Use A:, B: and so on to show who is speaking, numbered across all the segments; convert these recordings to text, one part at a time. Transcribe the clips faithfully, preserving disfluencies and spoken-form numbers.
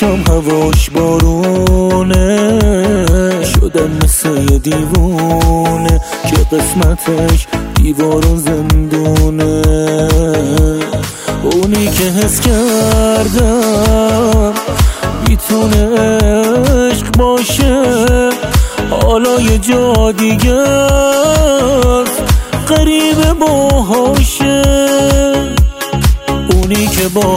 A: چشام هواش بارونه، شدم مثل یه دیوونه که قسمتش دیوار و زندونه. اونی که حس کردم میتونه عشق باشه، حالا یه جا دیگه است غریبه باهاشه. اونی که با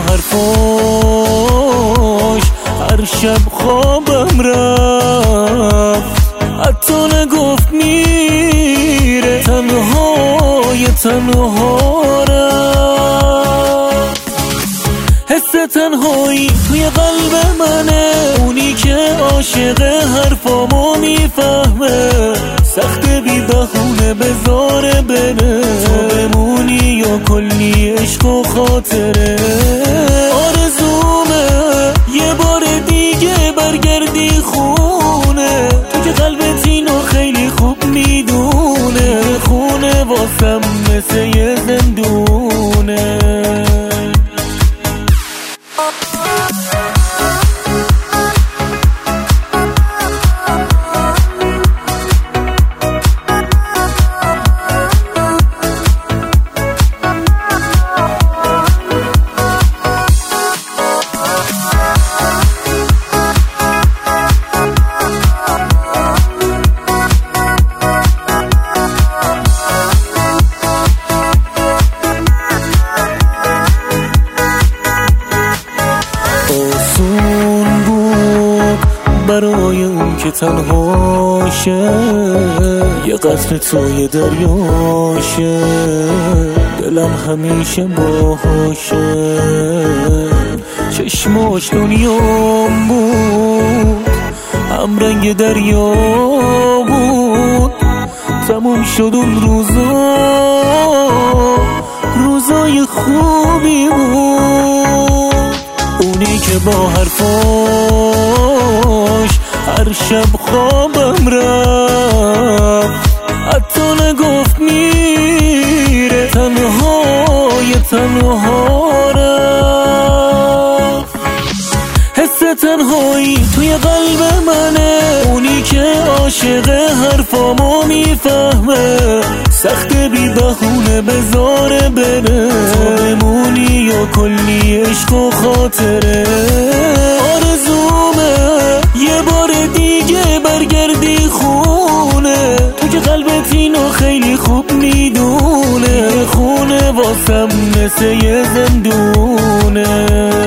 A: حرفاش هر شب خوابم رفت، حتی نگفت میره تنهای تنها رفت. حس تنهایی توی قلب منه، اونی که عاشق حرفامو میفهمه، سخت بی بهونه بذاره بره، تو بمونی یا کلی عشق و خاطره. آرزومه یه بار دیگه برگردی خونه، تو که قلبت اینو خیلی خوب میدونه، خونه واسم مثل یه زندونه. آسون بود برای اون که تنهاشه، یه قطره توی دریاشه، دلم همیشه باهاشه. چشماش دنیام بود، هم رنگ دریا بود، تموم شد اون روزا، روزای خوبی بود. اونی که با حرفاش هر شب خوابم رفت، حتی نگفت میره تنهای تنها رفت. حس تنهایی توی قلب منه، اونی که عاشق حرفامو میفهمه، سخت بی بهونه بذاره بره، تو بمونی یا کلی عشق و خاطره. آرزومه یه بار دیگه برگردی خونه، تو که قلبت اینو خیلی خوب میدونه، خونه واسم مثل یه زندونه.